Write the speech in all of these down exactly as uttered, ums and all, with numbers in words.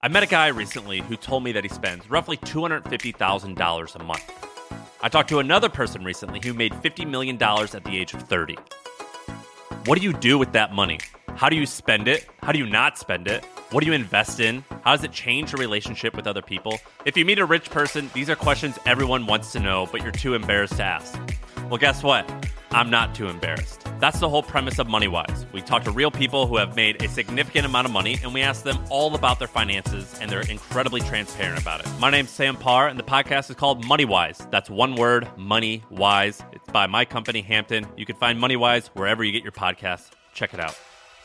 I met a guy recently who told me that he spends roughly two hundred fifty thousand dollars a month. I talked to another person recently who made fifty million dollars at the age of thirty. What do you do with that money? How do you spend it? How do you not spend it? What do you invest in? How does it change your relationship with other people? If you meet a rich person, these are questions everyone wants to know, but you're too embarrassed to ask. Well, guess what? I'm not too embarrassed. That's the whole premise of MoneyWise. We talk to real people who have made a significant amount of money, and we ask them all about their finances, and they're incredibly transparent about it. My name's Sam Parr, and the podcast is called MoneyWise. That's one word, MoneyWise. It's by my company, Hampton. You can find MoneyWise wherever you get your podcasts. Check it out.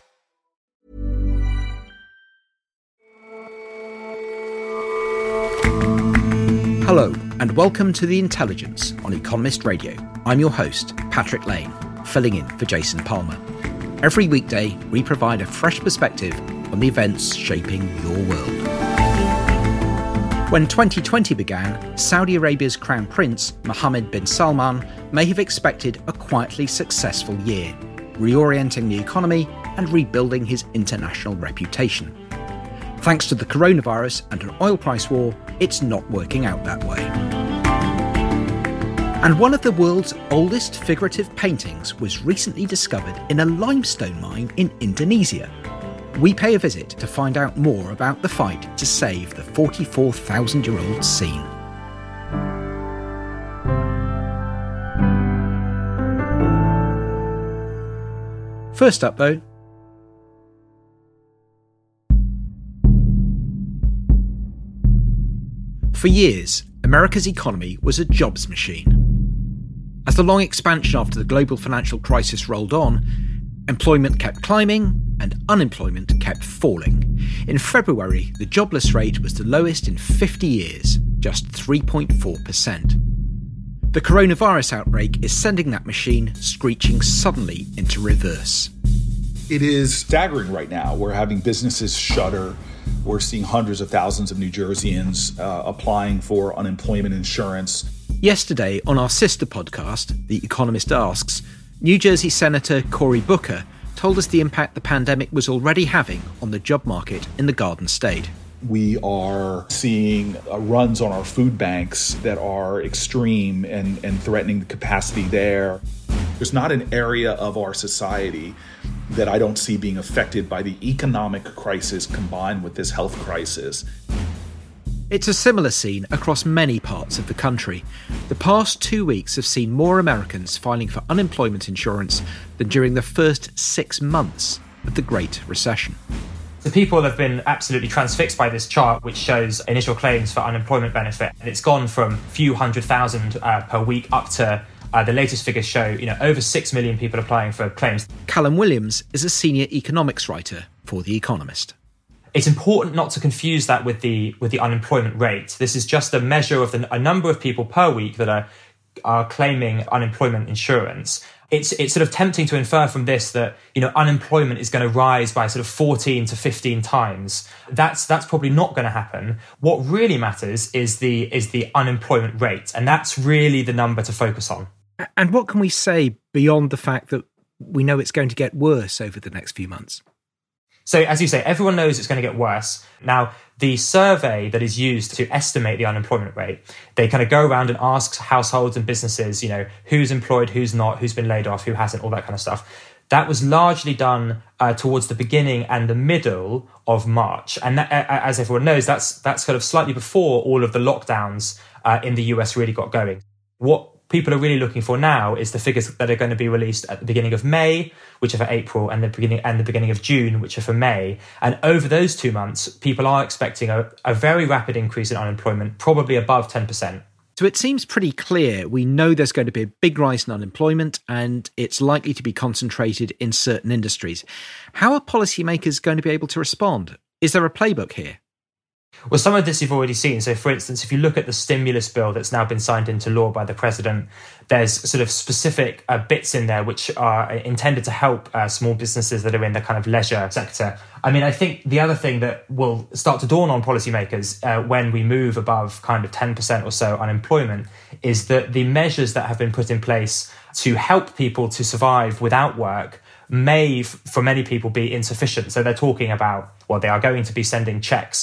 Hello, and welcome to The Intelligence on Economist Radio. I'm your host, Patrick Lane, filling in for Jason Palmer. Every weekday, we provide a fresh perspective on the events shaping your world. When twenty twenty began, Saudi Arabia's Crown Prince, Mohammed bin Salman, may have expected a quietly successful year, reorienting the economy and rebuilding his international reputation. Thanks to the coronavirus and an oil price war, it's not working out that way. And one of the world's oldest figurative paintings was recently discovered in a limestone mine in Indonesia. We pay a visit to find out more about the fight to save the forty-four thousand year old scene. First up, though, for years, America's economy was a jobs machine. As the long expansion after the global financial crisis rolled on, employment kept climbing and unemployment kept falling. In February, the jobless rate was the lowest in fifty years, just three point four percent. The coronavirus outbreak is sending that machine screeching suddenly into reverse. It is staggering right now. We're having businesses shutter. We're seeing hundreds of thousands of New Jerseyans uh, applying for unemployment insurance. Yesterday, on our sister podcast, The Economist Asks, New Jersey Senator Cory Booker told us the impact the pandemic was already having on the job market in the Garden State. We are seeing uh, runs on our food banks that are extreme and, and threatening the capacity there. There's not an area of our society that I don't see being affected by the economic crisis combined with this health crisis. It's a similar scene across many parts of the country. The past two weeks have seen more Americans filing for unemployment insurance than during the first six months of the Great Recession. So people have been absolutely transfixed by this chart, which shows initial claims for unemployment benefit. And it's gone from a few hundred thousand uh, per week up to uh, the latest figures show, you know, over six million people applying for claims. Callum Williams is a senior economics writer for The Economist. It's important not to confuse that with the with the unemployment rate. This is just a measure of the, a number of people per week that are are claiming unemployment insurance. It's it's sort of tempting to infer from this that, you know, unemployment is going to rise by sort of fourteen to fifteen times. That's that's probably not going to happen. What really matters is the is the unemployment rate, and that's really the number to focus on. And what can we say beyond the fact that we know it's going to get worse over the next few months? So, as you say, everyone knows it's going to get worse. Now, the survey that is used to estimate the unemployment rate, they kind of go around and ask households and businesses, you know, who's employed, who's not, who's been laid off, who hasn't, all that kind of stuff. That was largely done uh, towards the beginning and the middle of March. And that, as everyone knows, that's that's kind of slightly before all of the lockdowns uh, in the U S really got going. What people are really looking for now is the figures that are going to be released at the beginning of May, which are for April, and the beginning and the beginning of June, which are for May. And over those two months, people are expecting a, a very rapid increase in unemployment, probably above ten percent. So it seems pretty clear we know there's going to be a big rise in unemployment and it's likely to be concentrated in certain industries. How are policymakers going to be able to respond? Is there a playbook here? Well, some of this you've already seen. So, for instance, if you look at the stimulus bill that's now been signed into law by the president, there's sort of specific uh, bits in there which are intended to help uh, small businesses that are in the kind of leisure sector. I mean, I think the other thing that will start to dawn on policymakers uh, when we move above kind of ten percent or so unemployment is that the measures that have been put in place to help people to survive without work may, for many people, be insufficient. So they're talking about, well, they are going to be sending checks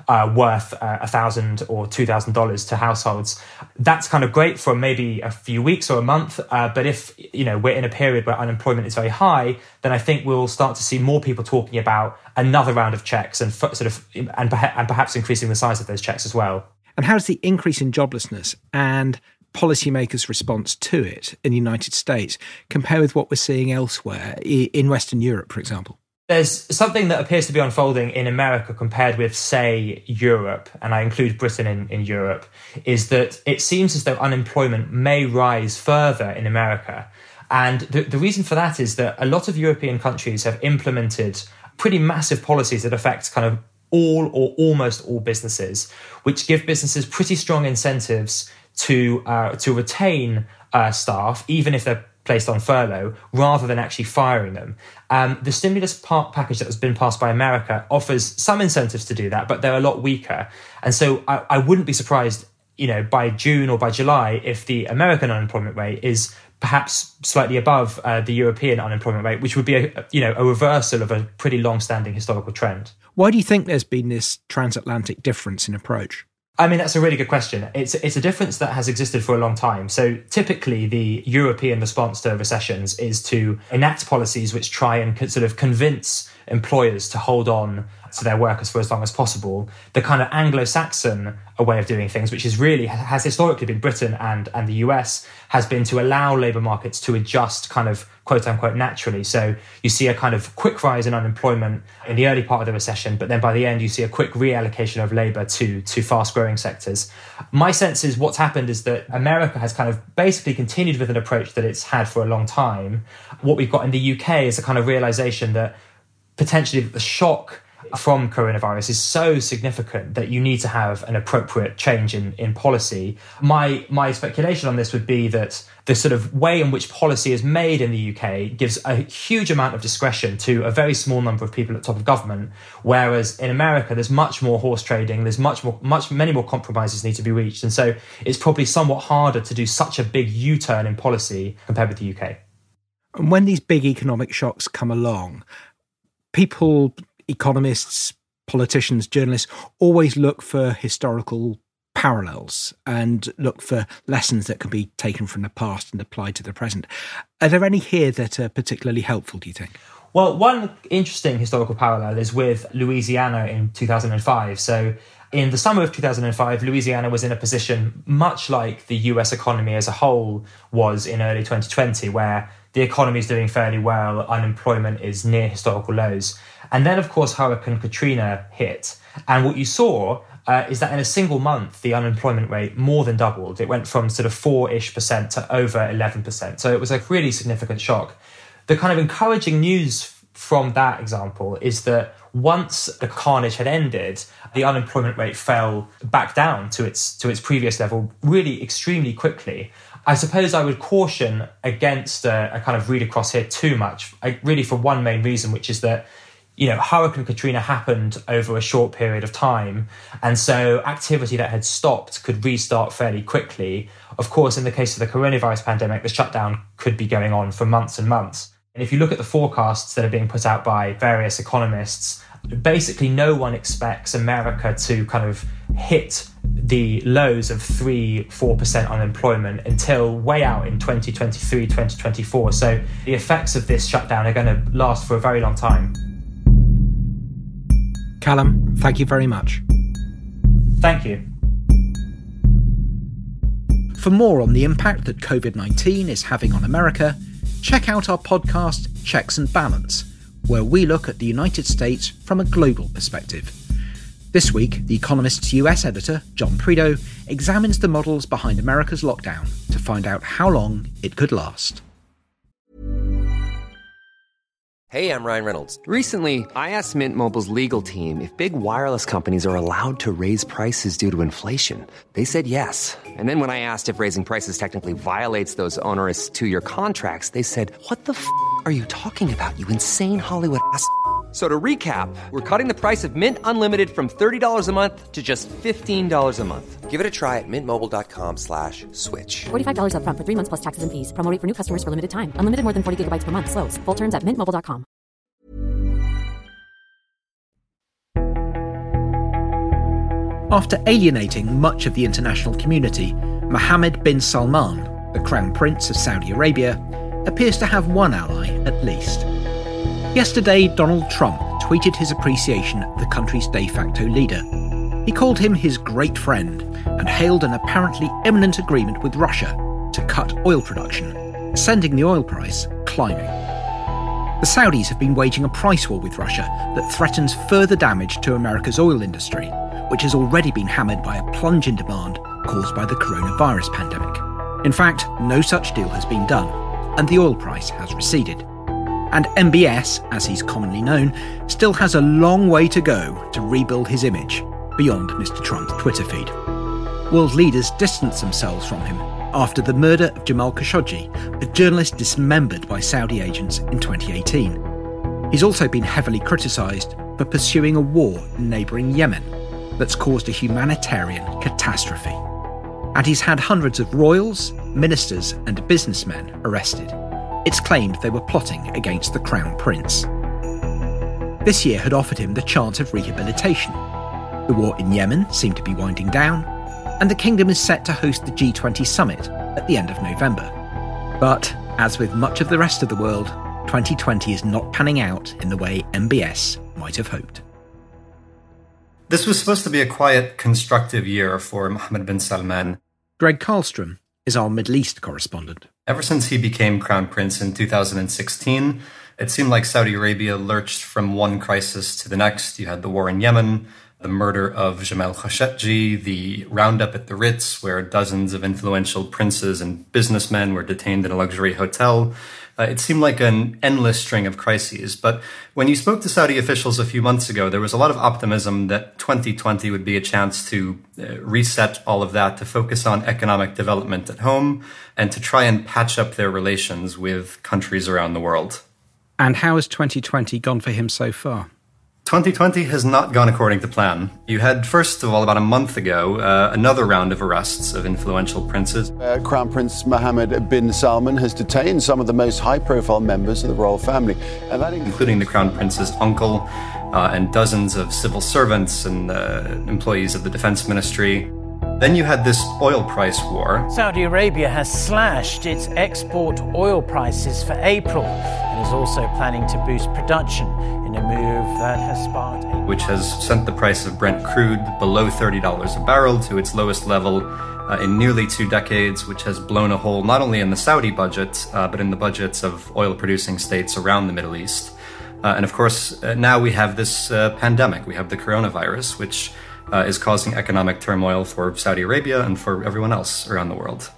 uh, worth uh, one thousand dollars or two thousand dollars to households. That's kind of great for maybe a few weeks or a month. Uh, but if, you know, we're in a period where unemployment is very high, then I think we'll start to see more people talking about another round of checks and f- sort of and, perha- and perhaps increasing the size of those checks as well. And how does the increase in joblessness and policymakers' response to it in the United States compare with what we're seeing elsewhere in Western Europe, for example? There's something that appears to be unfolding in America compared with, say, Europe, and I include Britain in, in Europe, is that it seems as though unemployment may rise further in America. And the, the reason for that is that a lot of European countries have implemented pretty massive policies that affect kind of all or almost all businesses, which give businesses pretty strong incentives to uh, to retain uh, staff, even if they're placed on furlough, rather than actually firing them. Um, the stimulus part package that has been passed by America offers some incentives to do that, but they're a lot weaker. And so I, I wouldn't be surprised, you know, by June or by July if the American unemployment rate is perhaps slightly above uh, the European unemployment rate, which would be a, you know, a reversal of a pretty long-standing historical trend. Why do you think there's been this transatlantic difference in approach? I mean, that's a really good question. It's it's a difference that has existed for a long time. So typically the European response to recessions is to enact policies which try and sort of convince employers to hold on to their workers for as long as possible. The kind of Anglo-Saxon way of doing things, which is really has historically been Britain and, and the U S, has been to allow labour markets to adjust kind of quote unquote naturally. So you see a kind of quick rise in unemployment in the early part of the recession, but then by the end you see a quick reallocation of labour to, to fast growing sectors. My sense is what's happened is that America has kind of basically continued with an approach that it's had for a long time. What we've got in the U K is a kind of realisation that potentially the shock from coronavirus is so significant that you need to have an appropriate change in, in policy. My my speculation on this would be that the sort of way in which policy is made in the U K gives a huge amount of discretion to a very small number of people at the top of government, whereas in America there's much more horse trading, there's much more, much many more compromises need to be reached, and so it's probably somewhat harder to do such a big U-turn in policy compared with the U K. And when these big economic shocks come along, people, economists, politicians, journalists always look for historical parallels and look for lessons that can be taken from the past and applied to the present. Are there any here that are particularly helpful, do you think? Well, one interesting historical parallel is with Louisiana in two thousand five. So in the summer of two thousand five, Louisiana was in a position much like the U S economy as a whole was in early twenty twenty, where the economy is doing fairly well, unemployment is near historical lows. And then, of course, Hurricane Katrina hit. And what you saw uh, is that in a single month, the unemployment rate more than doubled. It went from sort of four-ish percent to over eleven percent. So it was a really significant shock. The kind of encouraging news from that example is that once the carnage had ended, the unemployment rate fell back down to its to its previous level really extremely quickly. I suppose I would caution against a, a kind of read across here too much, I, really for one main reason, which is that, you know, Hurricane Katrina happened over a short period of time. And so activity that had stopped could restart fairly quickly. Of course, in the case of the coronavirus pandemic, the shutdown could be going on for months and months. And if you look at the forecasts that are being put out by various economists, basically no one expects America to kind of hit the lows of three, four percent unemployment until way out in twenty twenty-three, twenty twenty-four. So the effects of this shutdown are going to last for a very long time. Callum, thank you very much. Thank you. For more on the impact that covid nineteen is having on America, check out our podcast Checks and Balance, where we look at the United States from a global perspective. This week, The Economist's U S editor, John Prideaux, examines the models behind America's lockdown to find out how long it could last. Hey, I'm Ryan Reynolds. Recently, I asked Mint Mobile's legal team if big wireless companies are allowed to raise prices due to inflation. They said yes. And then when I asked if raising prices technically violates those onerous two-year contracts, they said, "What the f*** are you talking about, you insane Hollywood ass f- So to recap, we're cutting the price of Mint Unlimited from thirty dollars a month to just fifteen dollars a month. Give it a try at mintmobile.com slash switch. forty-five dollars up front for three months plus taxes and fees. Promo rate for new customers for limited time. Unlimited more than forty gigabytes per month. Slows full terms at mint mobile dot com. After alienating much of the international community, Mohammed bin Salman, the Crown Prince of Saudi Arabia, appears to have one ally at least. Yesterday, Donald Trump tweeted his appreciation of the country's de facto leader. He called him his great friend and hailed an apparently imminent agreement with Russia to cut oil production, sending the oil price climbing. The Saudis have been waging a price war with Russia that threatens further damage to America's oil industry, which has already been hammered by a plunge in demand caused by the coronavirus pandemic. In fact, no such deal has been done, and the oil price has receded. And M B S, as he's commonly known, still has a long way to go to rebuild his image beyond Mister Trump's Twitter feed. World leaders distanced themselves from him after the murder of Jamal Khashoggi, a journalist dismembered by Saudi agents in twenty eighteen. He's also been heavily criticised for pursuing a war in neighbouring Yemen that's caused a humanitarian catastrophe. And he's had hundreds of royals, ministers and businessmen arrested. It's claimed they were plotting against the Crown Prince. This year had offered him the chance of rehabilitation. The war in Yemen seemed to be winding down, and the kingdom is set to host the G twenty summit at the end of November. But, as with much of the rest of the world, twenty twenty is not panning out in the way M B S might have hoped. This was supposed to be a quiet, constructive year for Mohammed bin Salman. Greg Karlstrom is our Middle East correspondent. Ever since he became crown prince in two thousand sixteen, it seemed like Saudi Arabia lurched from one crisis to the next. You had the war in Yemen, the murder of Jamal Khashoggi, the roundup at the Ritz, where dozens of influential princes and businessmen were detained in a luxury hotel. Uh, it seemed like an endless string of crises. But when you spoke to Saudi officials a few months ago, there was a lot of optimism that twenty twenty would be a chance to uh, reset all of that, to focus on economic development at home, and to try and patch up their relations with countries around the world. And how has twenty twenty gone for him so far? twenty twenty has not gone according to plan. You had, first of all, about a month ago, uh, another round of arrests of influential princes. Uh, Crown Prince Mohammed bin Salman has detained some of the most high-profile members of the royal family, and that including the Crown Prince's uncle uh, and dozens of civil servants and uh, employees of the defense ministry. Then you had this oil price war. Saudi Arabia has slashed its export oil prices for April and is also planning to boost production in a move that has sparked... A- which has sent the price of Brent crude below thirty dollars a barrel to its lowest level uh, in nearly two decades, which has blown a hole not only in the Saudi budget, uh, but in the budgets of oil-producing states around the Middle East. Uh, and of course, uh, now we have this uh, pandemic. We have the coronavirus, which... Uh, is causing economic turmoil for Saudi Arabia and for everyone else around the world.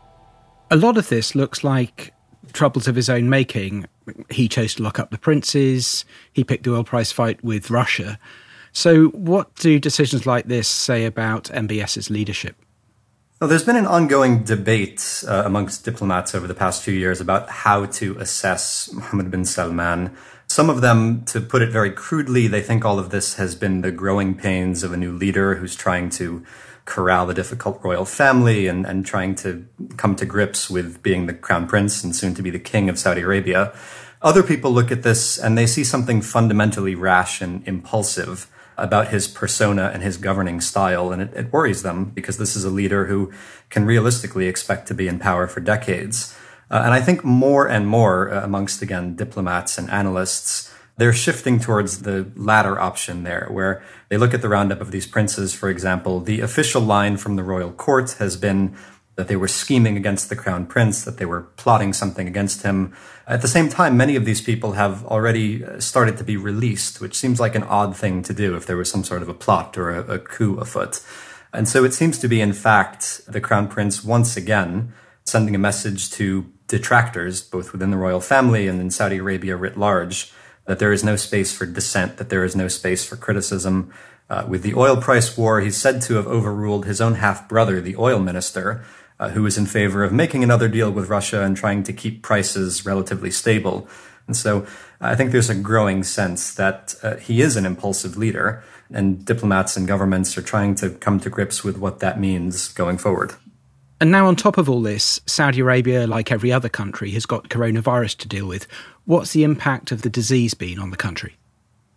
A lot of this looks like troubles of his own making. He chose to lock up the princes, he picked the oil price fight with Russia. So what do decisions like this say about M B S's leadership? Well, there's been an ongoing debate uh, amongst diplomats over the past few years about how to assess Mohammed bin Salman. Some of them, to put it very crudely, they think all of this has been the growing pains of a new leader who's trying to corral the difficult royal family and, and trying to come to grips with being the crown prince and soon to be the king of Saudi Arabia. Other people look at this and they see something fundamentally rash and impulsive about his persona and his governing style, and it, it worries them because this is a leader who can realistically expect to be in power for decades. Uh, and I think more and more uh, amongst, again, diplomats and analysts, they're shifting towards the latter option there, where they look at the roundup of these princes, for example. The official line from the royal court has been that they were scheming against the crown prince, that they were plotting something against him. At the same time, many of these people have already started to be released, which seems like an odd thing to do if there was some sort of a plot or a, a coup afoot. And so it seems to be, in fact, the crown prince once again sending a message to detractors, both within the royal family and in Saudi Arabia writ large, that there is no space for dissent, that there is no space for criticism. Uh, with the oil price war, he's said to have overruled his own half-brother, the oil minister, uh, who was in favor of making another deal with Russia and trying to keep prices relatively stable. And so I think there's a growing sense that uh, he is an impulsive leader, and diplomats and governments are trying to come to grips with what that means going forward. And now on top of all this, Saudi Arabia, like every other country, has got coronavirus to deal with. What's the impact of the disease been on the country?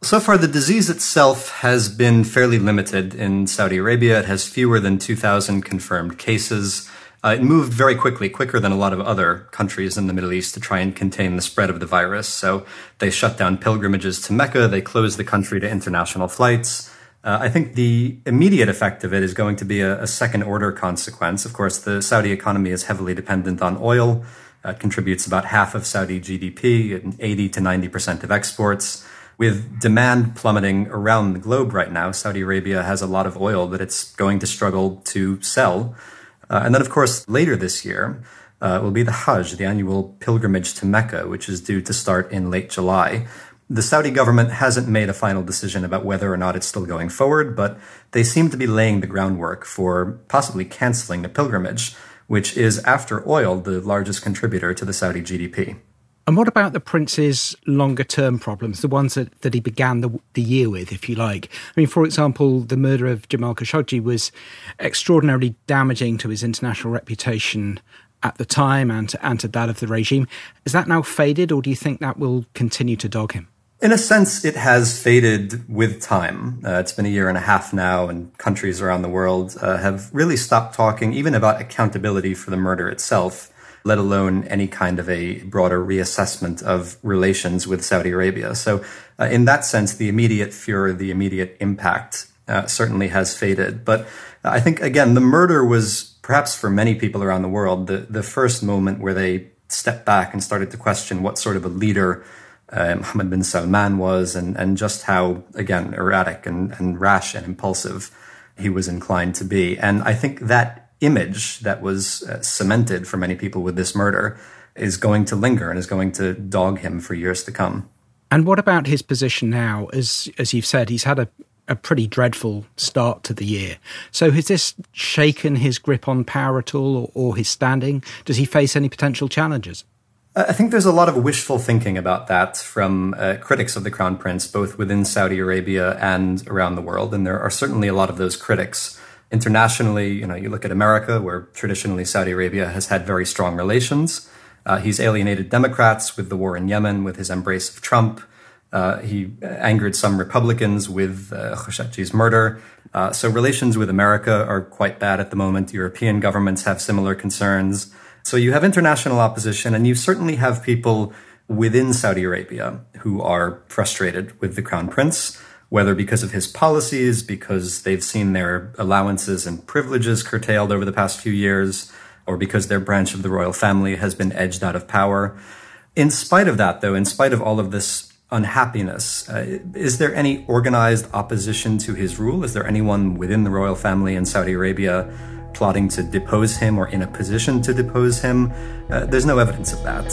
So far, the disease itself has been fairly limited in Saudi Arabia. It has fewer than two thousand confirmed cases. Uh, it moved very quickly, quicker than a lot of other countries in the Middle East to try and contain the spread of the virus. So they shut down pilgrimages to Mecca. They closed the country to international flights. Uh, I think the immediate effect of it is going to be a, a second-order consequence. Of course, the Saudi economy is heavily dependent on oil. Uh, it contributes about half of Saudi G D P and eighty to ninety percent of exports. With demand plummeting around the globe right now, Saudi Arabia has a lot of oil that it's going to struggle to sell. Uh, and then, of course, later this year uh, will be the Hajj, the annual pilgrimage to Mecca, which is due to start in late July. The Saudi government hasn't made a final decision about whether or not it's still going forward, but they seem to be laying the groundwork for possibly canceling the pilgrimage, which is, after oil, the largest contributor to the Saudi G D P. And what about the prince's longer-term problems, the ones that, that he began the, the year with, if you like? I mean, for example, the murder of Jamal Khashoggi was extraordinarily damaging to his international reputation at the time and to, and to that of the regime. Is that now faded, or do you think that will continue to dog him? In a sense, it has faded with time. Uh, it's been a year and a half now, and countries around the world uh, have really stopped talking even about accountability for the murder itself, let alone any kind of a broader reassessment of relations with Saudi Arabia. So uh, in that sense, the immediate furor, the immediate impact uh, certainly has faded. But I think, again, the murder was perhaps for many people around the world, the, the first moment where they stepped back and started to question what sort of a leader uh, Mohammed bin Salman was and, and just how, again, erratic and, and rash and impulsive he was inclined to be. And I think that image that was uh, cemented for many people with this murder is going to linger and is going to dog him for years to come. And what about his position now? As as you've said, he's had a, a pretty dreadful start to the year. So has this shaken his grip on power at all, or, or his standing? Does he face any potential challenges? I think there's a lot of wishful thinking about that from uh, critics of the Crown Prince, both within Saudi Arabia and around the world. And there are certainly a lot of those critics. Internationally, you know, you look at America, where traditionally Saudi Arabia has had very strong relations. Uh, he's alienated Democrats with the war in Yemen, with his embrace of Trump. Uh, he angered some Republicans with uh, Khashoggi's murder. Uh, so relations with America are quite bad at the moment. European governments have similar concerns. So you have international opposition, and you certainly have people within Saudi Arabia who are frustrated with the Crown Prince, whether because of his policies, because they've seen their allowances and privileges curtailed over the past few years, or because their branch of the royal family has been edged out of power. In spite of that, though, in spite of all of this unhappiness, uh, is there any organized opposition to his rule? Is there anyone within the royal family in Saudi Arabia plotting to depose him or in a position to depose him? Uh, there's no evidence of that.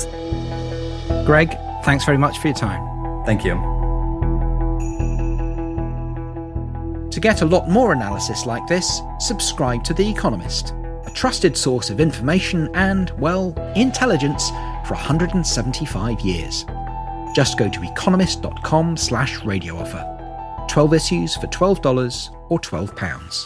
Greg, thanks very much for your time. Thank you. To get a lot more analysis like this, subscribe to The Economist, a trusted source of information and, well, intelligence for one hundred seventy-five years. Just go to economist.com slash radio offer. twelve issues for twelve dollars or twelve pounds.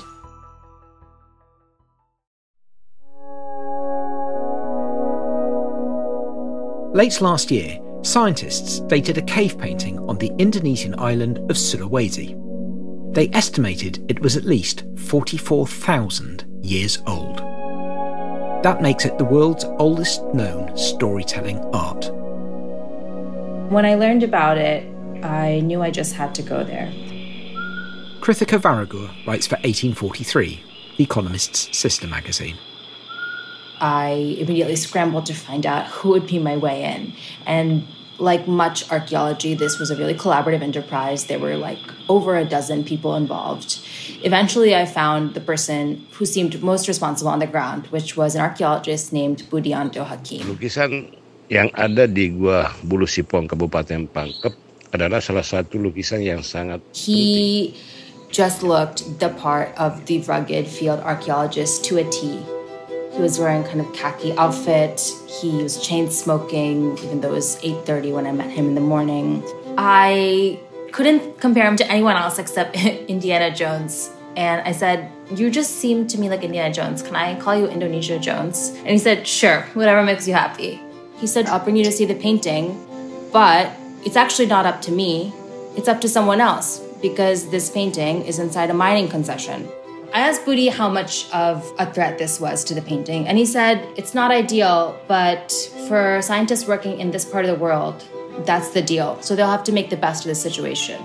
Late last year, scientists dated a cave painting on the Indonesian island of Sulawesi. They estimated it was at least forty-four thousand years old. That makes it the world's oldest known storytelling art. When I learned about it, I knew I just had to go there. Krithika Varagur writes for eighteen forty-three, The Economist's sister magazine. I immediately scrambled to find out who would be my way in. And like much archaeology, this was a really collaborative enterprise. There were like over a dozen people involved. Eventually, I found the person who seemed most responsible on the ground, which was an archaeologist named Budianto Hakim. Lukisan yang ada di Gua Bulu Sipong, Kabupaten Pangkep, adalah salah satu lukisan yang sangat. He just looked the part of the rugged field archaeologist to a T. He was wearing kind of khaki outfit. He was chain smoking, even though it was eight thirty when I met him in the morning. I couldn't compare him to anyone else except Indiana Jones. And I said, you just seem to me like Indiana Jones. Can I call you Indonesia Jones? And he said, sure, whatever makes you happy. He said, I'll bring you to see the painting, but it's actually not up to me. it's up to someone else because this painting is inside a mining concession. I asked Budi how much of a threat this was to the painting, and he said it's not ideal, but for scientists working in this part of the world, that's the deal. So they'll have to make the best of the situation.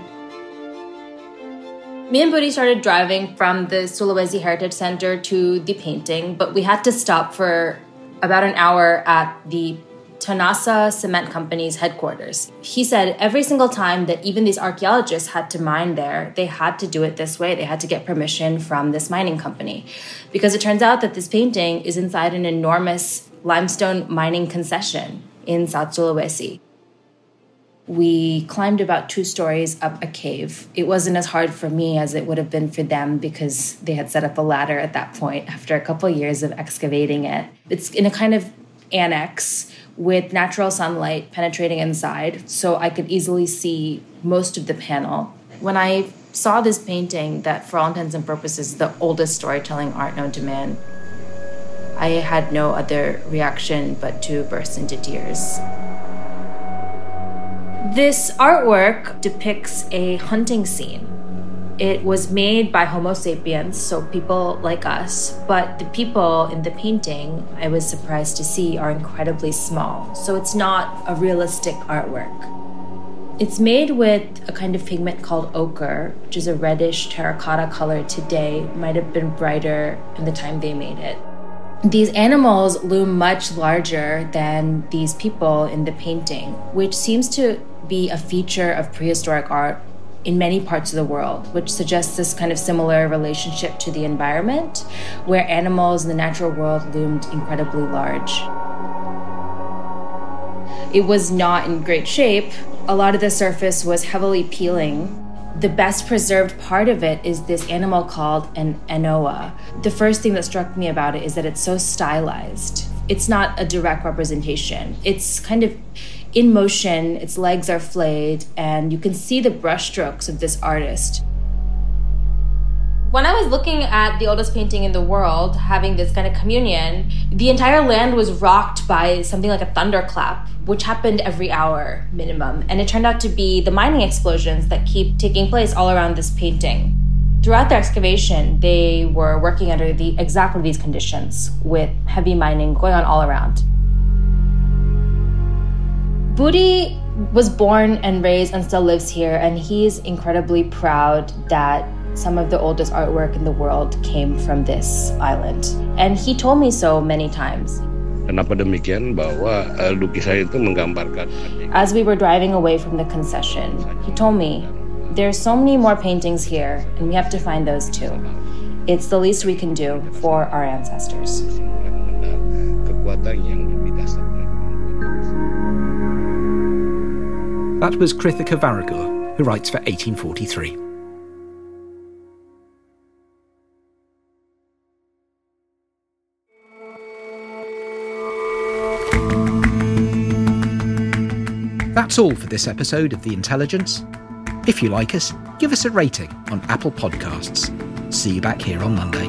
Me and Budi started driving from the Sulawesi Heritage Center to the painting, but we had to stop for about an hour at the Ternasa Cement Company's headquarters. He said every single time that even these archaeologists had to mine there, they had to do it this way. They had to get permission from this mining company. Because it turns out that this painting is inside an enormous limestone mining concession in South Sulawesi. We climbed about two stories up a cave. It wasn't as hard for me as it would have been for them because they had set up a ladder at that point after a couple of years of excavating it. It's in a kind of annex with natural sunlight penetrating inside, so I could easily see most of the panel. When I saw this painting that, for all intents and purposes, is the oldest storytelling art known to man, I had no other reaction but to burst into tears. This artwork depicts a hunting scene. It was made by Homo sapiens, so people like us, but the people in the painting, I was surprised to see, are incredibly small, so it's not a realistic artwork. It's made with a kind of pigment called ochre, which is a reddish terracotta color today, might have been brighter in the time they made it. These animals loom much larger than these people in the painting, which seems to be a feature of prehistoric art in many parts of the world, which suggests this kind of similar relationship to the environment, where animals in the natural world loomed incredibly large. It was not in great shape. A lot of the surface was heavily peeling. The best preserved part of it is this animal called an anoa. The first thing that struck me about it is that it's so stylized. It's not a direct representation. It's kind of in motion, its legs are flayed, and you can see the brushstrokes of this artist. When I was looking at the oldest painting in the world, having this kind of communion, the entire land was rocked by something like a thunderclap, which happened every hour minimum. And it turned out to be the mining explosions that keep taking place all around this painting. Throughout the excavation, they were working under the exactly these conditions, with heavy mining going on all around. Budi was born and raised and still lives here, and he's incredibly proud that some of the oldest artwork in the world came from this island. And he told me so many times. Kenapa demikian? Bahwa uh, lukisan itu menggambarkan. As we were driving away from the concession, he told me, there's so many more paintings here, and we have to find those too. It's the least we can do for our ancestors. Kekuatan yang lebih dasar. That was Krithika Varagur, who writes for eighteen forty-three. That's all for this episode of The Intelligence. If you like us, give us a rating on Apple Podcasts. See you back here on Monday.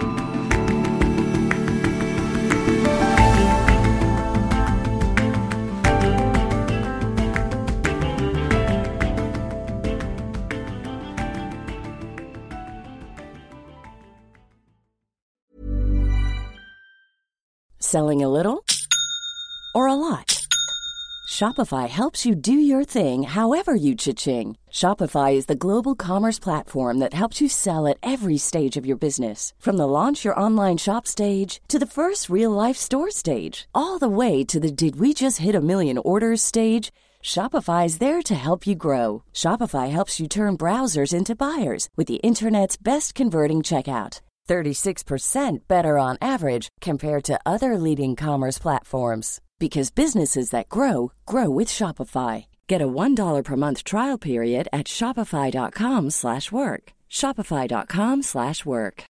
Selling a little or a lot? Shopify helps you do your thing however you cha-ching. Shopify is the global commerce platform that helps you sell at every stage of your business. From the launch your online shop stage to the first real-life store stage, all the way to the did we just hit a million orders stage. Shopify is there to help you grow. Shopify helps you turn browsers into buyers with the internet's best converting checkout. thirty-six percent better on average compared to other leading commerce platforms. Because businesses that grow, grow with Shopify. Get a one dollar per month trial period at shopify.com slash work. Shopify.com slash work.